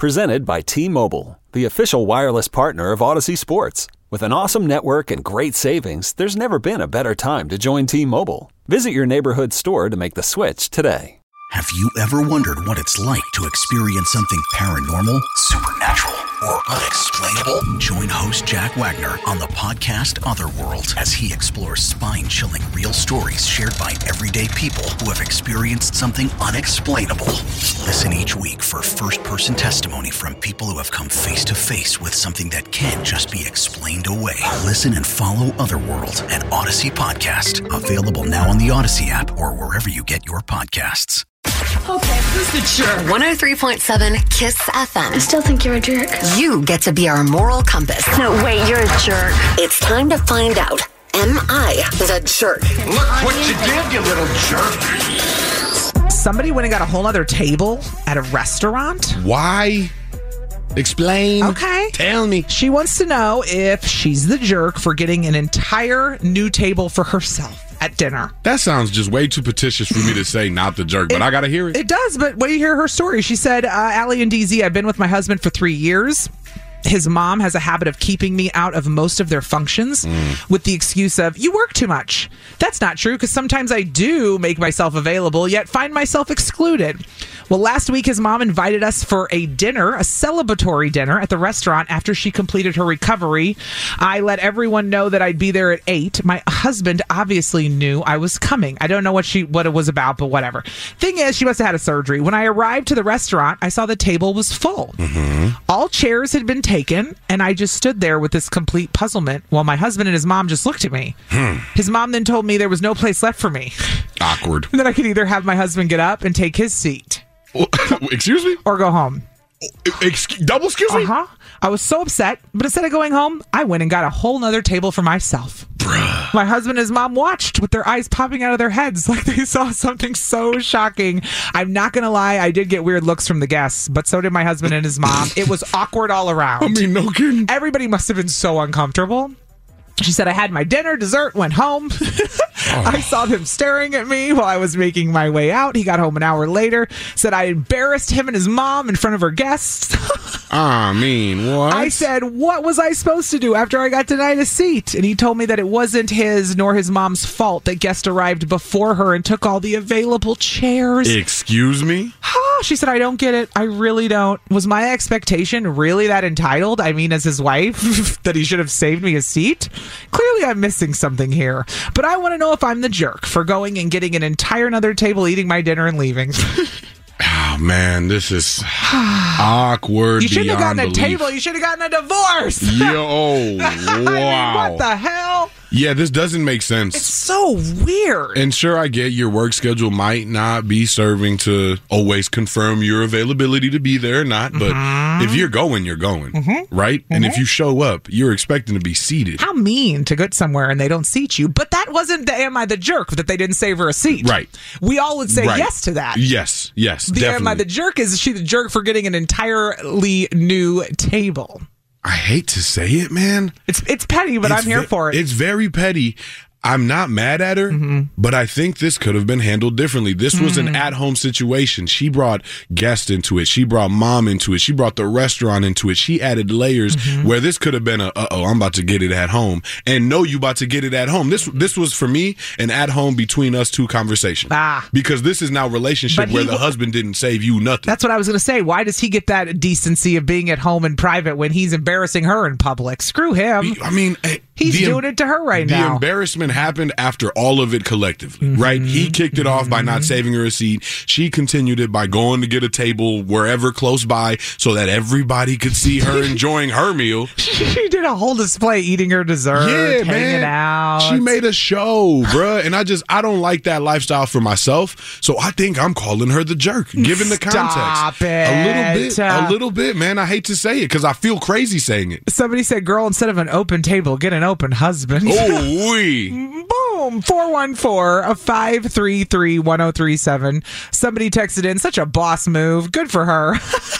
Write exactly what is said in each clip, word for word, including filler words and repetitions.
Presented by T-Mobile, the official wireless partner of Odyssey Sports. With an awesome network and great savings, there's never been a better time to join T-Mobile. Visit your neighborhood store to make the switch today. Have you ever wondered what it's like to experience something paranormal, supernatural, or unexplainable? Join host Jack Wagner on the podcast Otherworld as he explores spine-chilling real stories shared by everyday people who have experienced something unexplainable. Listen each week for first-person testimony from people who have come face-to-face with something that can't just be explained away. Listen and follow Otherworld, an Odyssey podcast. Available now on the Odyssey app or wherever you get your podcasts. Okay, who's the jerk? one oh three point seven KISS F M. I still think you're a jerk. You get to be our moral compass. No, wait, you're a jerk. It's time to find out. Am I the jerk? Look what you did, you little jerk. Somebody went and got a whole other table at a restaurant. Why? Explain. Okay. Tell me. She wants to know if she's the jerk for getting an entire new table for herself at dinner. That sounds just way too petitious for me to say not the jerk, but it, I gotta hear it. It does, but when you hear her story, she said, uh, Allie and D Z, I've been with my husband for three years. His mom has a habit of keeping me out of most of their functions mm. with the excuse of, you work too much. That's not true, because sometimes I do make myself available, yet find myself excluded. Well, last week, his mom invited us for a dinner, a celebratory dinner at the restaurant after she completed her recovery. I let everyone know that I'd be there at eight. My husband obviously knew I was coming. I don't know what she what it was about, but whatever. Thing is, she must have had a surgery. When I arrived to the restaurant, I saw the table was full. Mm-hmm. All chairs had been taken, and I just stood there with this complete puzzlement while my husband and his mom just looked at me. Hmm. His mom then told me there was no place left for me. Awkward. And then I could either have my husband get up and take his seat. Excuse me? Or go home. Excuse, double excuse me? Uh-huh. I was so upset, but instead of going home, I went and got a whole nother table for myself. Bruh. My husband and his mom watched with their eyes popping out of their heads like they saw something so shocking. I'm not going to lie, I did get weird looks from the guests, but so did my husband and his mom. It was awkward all around. I mean, no kidding. Everybody must have been so uncomfortable. She said, I had my dinner, dessert, went home. Oh. I saw him staring at me while I was making my way out. He got home an hour later, said I embarrassed him and his mom in front of her guests. I mean, what? I said, what was I supposed to do after I got denied a seat? And he told me that it wasn't his nor his mom's fault that guests arrived before her and took all the available chairs. Excuse me? She said, I don't get it. I really don't. Was my expectation really that entitled? I mean, as his wife, that he should have saved me a seat? Clearly, I'm missing something here. But I want to know if I'm the jerk for going and getting an entire another table, eating my dinner, and leaving. Oh, man, this is awkward. You shouldn't have gotten belief. a table. You should have gotten a divorce. Yo, oh, wow. I mean, what the hell? Yeah, this doesn't make sense. It's so weird. And sure, I get your work schedule might not be serving to always confirm your availability to be there or not, but mm-hmm. if you're going, you're going, mm-hmm. right? Mm-hmm. And if you show up, you're expecting to be seated. How mean to get somewhere and they don't seat you. But that wasn't the am I the jerk that they didn't save her a seat. Right. We all would say right. yes to that. Yes, yes, the definitely. Am I the jerk? Is she the jerk for getting an entirely new table? I hate to say it, man. It's it's petty, but it's I'm here ve- for it. It's very petty. I'm not mad at her, mm-hmm. but I think this could have been handled differently. This was mm. an at-home situation. She brought guests into it. She brought mom into it. She brought the restaurant into it. She added layers mm-hmm. where this could have been a, uh-oh, I'm about to get it at home. And no, you about to get it at home. This this was, for me, an at-home between us two conversation. Ah. Because this is now a relationship but where he, the husband didn't save you nothing. That's what I was going to say. Why does he get that decency of being at home in private when he's embarrassing her in public? Screw him. I mean... He's the, doing it to her right the now. The embarrassment happened after all of it collectively, mm-hmm. right? He kicked it mm-hmm. off by not saving her a seat. She continued it by going to get a table wherever close by so that everybody could see her enjoying her meal. She did a whole display eating her dessert, yeah, hanging man. out. She made a show, bruh. And I just, I don't like that lifestyle for myself. So I think I'm calling her the jerk, given the context. Stop it. A little bit, a little bit, man. I hate to say it because I feel crazy saying it. Somebody said, girl, instead of an open table, get an open husband. Oh, wee. Boom. four one four, five three three, one oh three seven. Somebody texted in, such a boss move. Good for her.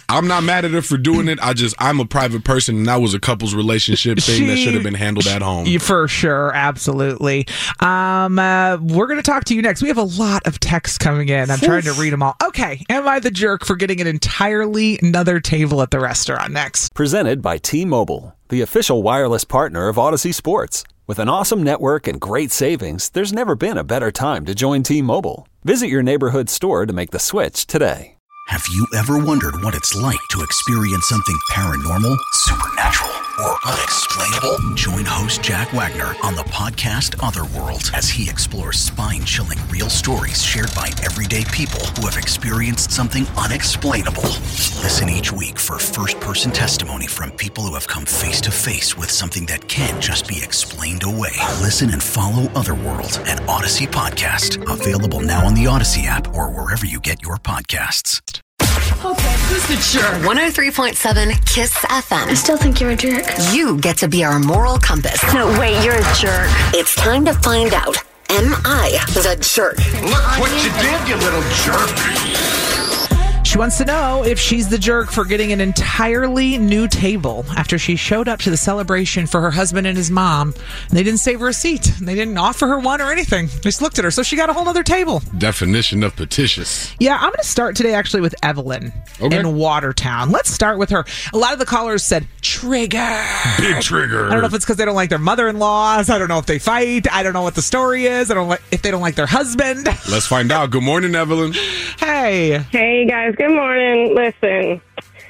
I'm not mad at her for doing it. I just, I'm a private person, and that was a couple's relationship thing She- that should have been handled at home. You- For sure, absolutely. Um, uh, we're going to talk to you next. We have a lot of texts coming in. I'm trying to read them all. Okay, am I the jerk for getting an entirely another table at the restaurant? Next. Presented by T-Mobile, the official wireless partner of Odyssey Sports. With an awesome network and great savings, there's never been a better time to join T-Mobile. Visit your neighborhood store to make the switch today. Have you ever wondered what it's like to experience something paranormal, supernatural, or unexplainable? Join host Jack Wagner on the podcast Otherworld as he explores spine-chilling real stories shared by everyday people who have experienced something unexplainable. Listen each week for first-person testimony from people who have come face-to-face with something that can't just be explained away. Listen and follow Otherworld, an Odyssey podcast. Available now on the Odyssey app or wherever you get your podcasts. Okay, who's the jerk? one oh three point seven KISS F M. I still think you're a jerk. You get to be our moral compass. No, wait, you're a jerk. It's time to find out. Am I the jerk? Look what you did, you little jerk. She wants to know if she's the jerk for getting an entirely new table after she showed up to the celebration for her husband and his mom. And they didn't save her a seat. They didn't offer her one or anything. They just looked at her, so she got a whole other table. Definition of petitious. Yeah, I'm going to start today actually with Evelyn Okay. in Watertown. Let's start with her. A lot of the callers said, trigger. Big trigger. I don't know if it's because they don't like their mother-in-laws. I don't know if they fight. I don't know what the story is. I don't like if they don't like their husband. Let's find out. Good morning, Evelyn. Hey. Hey guys, good morning. Listen,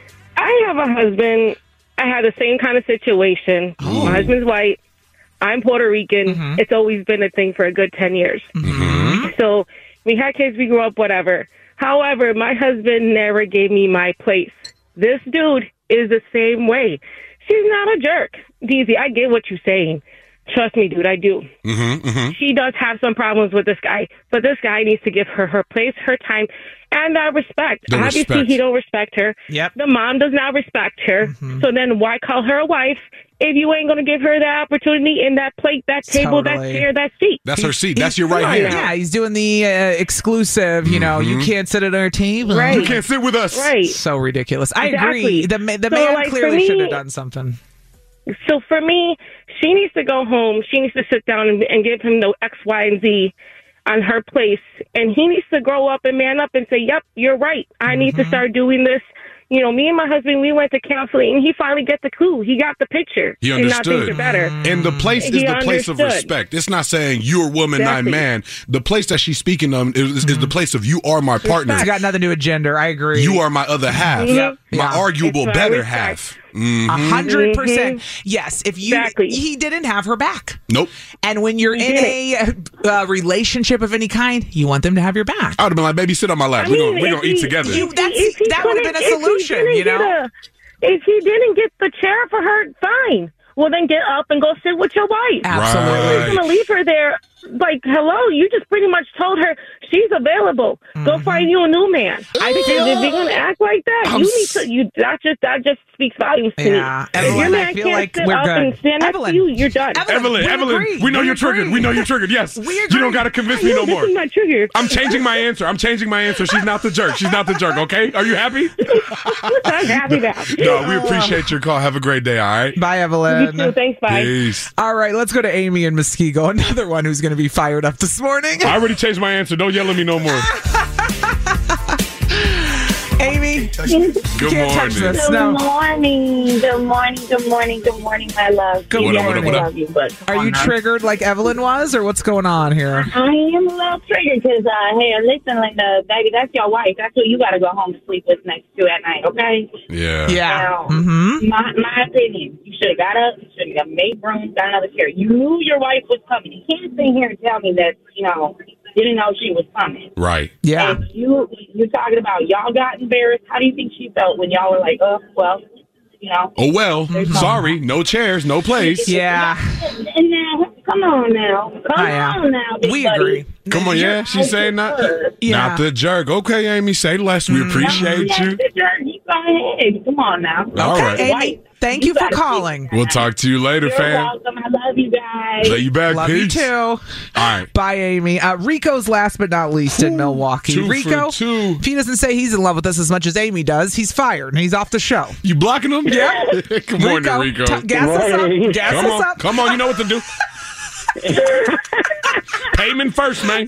I have a husband. I had the same kind of situation. Oh. My husband's white. I'm Puerto Rican. Mm-hmm. It's always been a thing for a good ten years. Mm-hmm. So we had kids, we grew up, whatever. However, my husband never gave me my place. This dude is the same way. She's not a jerk. D Z, I get what you're saying. Trust me, dude, I do. Mm-hmm, mm-hmm. She does have some problems with this guy, but this guy needs to give her her place, her time, and uh, respect. The Obviously, respect. he don't respect her. Yep. The mom does not respect her. Mm-hmm. So then why call her a wife if you ain't going to give her that opportunity in that plate, that table, Totally. that chair, that seat? That's her seat. That's your Come right on hand. now. Yeah, he's doing the uh, exclusive, you know, you can't sit at our table. Right. You can't sit with us. Right. So ridiculous. I Exactly. agree. The, ma- the So, man like, for clearly me- should have done something. So for me, she needs to go home. She needs to sit down and, and give him the X, Y, and Z on her place. And he needs to grow up and man up and say, yep, you're right. I need to start doing this. You know, me and my husband, we went to counseling, and he finally got the clue. He got the picture. He And now understood. things are better. And the place is He the place of understood. respect. It's not saying you're woman, Exactly. I'm man. The place that she's speaking of is, is the place of you are my partner. It's got nothing to do with gender. I agree. You are my other half. Yep. My Yeah. arguable It's what I better respect. half. A Mhm. hundred percent. Yes. If you, Exactly. he didn't have her back. Nope. And when you're He in didn't. a uh, relationship of any kind, you want them to have your back. I would have been like, baby, sit on my lap. I We're mean, gonna, we're if gonna eat he- together. You- that's- if he that would've been a couldn't- if he solution, didn't you get know? a- if he didn't get the chair for her, fine. Well, then get up and go sit with your wife. Absolutely. Right. You're going to leave her there. Like, hello, you just pretty much told her she's available. Go find you a new man. I think if you're going to act like that, I'm you need s- to. You that just that just speaks volumes to Yeah. me. If Evelyn, your I man feel can't like sit we're up good. and stand next Evelyn. to you, you're done. Evelyn, Evelyn, we Evelyn, agree. we know We you're triggered. agree. We know you're triggered. Yes. We You agree. don't got to convince me no This more. is not triggered. I'm changing my answer. I'm changing my answer. She's not the jerk. She's not the jerk, okay? Are you happy? I'm happy now. No, we appreciate your call. Have a great day, all right? Bye, You Evelyn. too. Thanks. Bye. Peace. All right, let's go to Amy in Muskego, another one who's going to be fired up this morning. I already changed my answer. Don't yell at me no more. Amy, Good can't touch morning. this. Good No. morning, good morning, good morning, good morning, my love. Good What up, what up, what I up? love you, but Are you triggered like Evelyn was, or what's going on here? I am a little triggered because, uh, hey, listen, Linda, baby, that's your wife. That's who you got to go home to sleep with next to at night, okay? Yeah. Yeah. Now, Mm-hmm. my, my opinion, you should have got up, you should have made room, got another chair. You knew your wife was coming. You can't sit here and tell me that, you know, didn't know she was coming. Right. Yeah. And you, you're talking about y'all got embarrassed. How do you think she felt when y'all were like, oh, well, you know? Oh, well. Sorry. No chairs, no place. Yeah. And now, come on now. Come Oh, yeah. on now, big We buddy. agree. Come on, yeah. She's saying not, Yeah. not the jerk. Okay, Amy, say less. We appreciate Yes, you. the jerky. Go ahead. Come on now. All right. Amy, thank you for gotta see- calling. We'll talk to you later, You're fam. welcome. I love you guys. Love you back. Love Peace. you too. All right. Bye, Amy. Uh, Rico's last but not least in Milwaukee. two for Rico, two. if he doesn't say he's in love with us as much as Amy does, he's fired and he's off the show. You blocking him? Yeah. Good morning, Rico. T- gas us up. Gas Come us on. up. Come on. You know what to do. Payment first, man.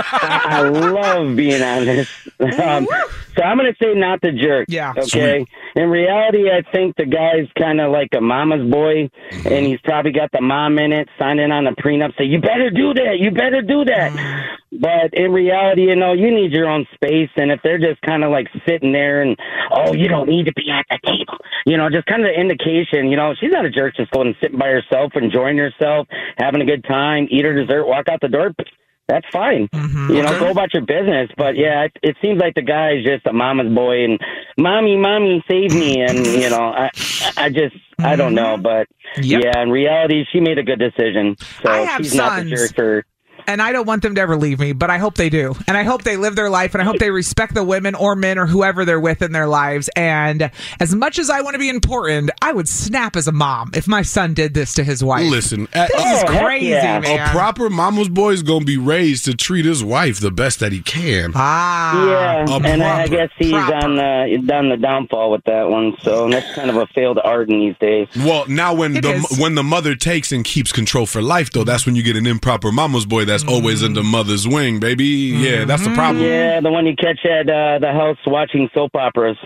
I love being honest. Um, so I'm going to say not the jerk. Yeah. Okay. Sweet. In reality, I think the guy's kind of like a mama's boy, mm-hmm. and he's probably got the mom in it, signing on a prenup, say, you better do that. You better do that. Mm-hmm. But in reality, you know, you need your own space. And if they're just kind of like sitting there and, oh, you don't need to be at the table, you know, just kind of indication, you know, she's not a jerk, just going and sitting by herself, enjoying herself, having a good time, eat her dessert, walk out the door. That's fine. Mm-hmm. You know, okay. Go about your business. But yeah, it, it seems like the guy is just a mama's boy and mommy, mommy, save me. And, you know, I, I just, mm-hmm. I don't know. But yep. yeah, in reality, she made a good decision. So she's sons. Not the jerk for. And I don't want them to ever leave me, but I hope they do. And I hope they live their life, and I hope they respect the women or men or whoever they're with in their lives. And as much as I want to be important, I would snap as a mom if my son did this to his wife. Listen, this oh, is crazy, yeah. man. A proper mama's boy is going to be raised to treat his wife the best that he can. Ah. Yeah, a and proper, I guess he's proper. on the, on the downfall with that one. So that's kind of a failed art in these days. Well, now when It the is. when the mother takes and keeps control for life, though, that's when you get an improper mama's boy that's mm. always in the mother's wing, baby. Yeah, that's the problem. Yeah, the one you catch at uh, the house watching soap operas.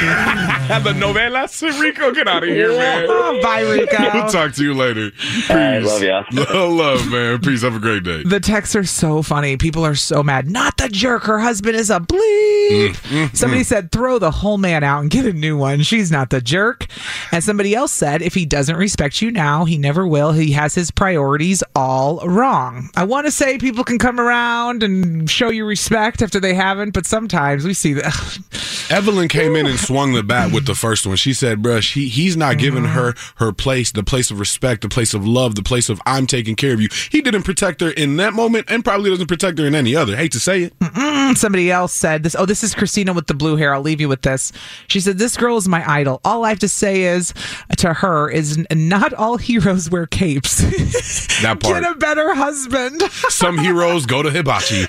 Yeah, the novelas. Rico, get out of here, man. Oh, bye, Rico. We'll talk to you later. Peace. I love ya. Love, man. Peace. Have a great day. The texts are so funny. People are so mad. Not the jerk. Her husband is a bleep. Mm, mm, somebody mm. said, throw the whole man out and get a new one. She's not the jerk. And somebody else said, if he doesn't respect you now, he never will. He has his priorities all wrong. I want to say people can come around and show you respect after they haven't, but sometimes we see that. Evelyn came in and swung the bat with the first one. She said, bruh, she, he's not giving her her place, the place of respect, the place of love, the place of I'm taking care of you. He didn't protect her in that moment and probably doesn't protect her in any other. Hate to say it. Mm-mm. Somebody else said this. Oh, this is Christina with the blue hair. I'll leave you with this. She said, this girl is my idol. All I have to say is to her is not all heroes wear capes. That part. Get a better husband. Some heroes go to Hibachi.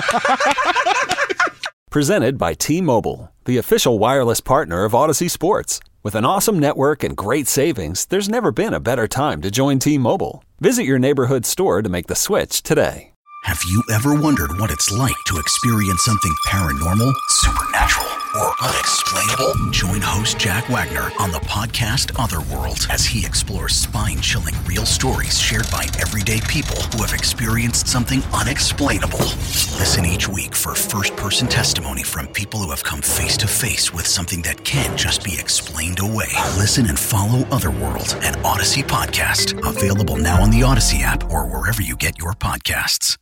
Presented by T-Mobile, the official wireless partner of Odyssey Sports. With an awesome network and great savings, there's never been a better time to join T-Mobile. Visit your neighborhood store to make the switch today. Have you ever wondered what it's like to experience something paranormal, supernatural, or unexplainable? Join host Jack Wagner on the podcast Otherworld as he explores spine-chilling real stories shared by everyday people who have experienced something unexplainable. Listen each week for first-person testimony from people who have come face-to-face with something that can't just be explained away. Listen and follow Otherworld, an Odyssey podcast. Available now on the Odyssey app or wherever you get your podcasts.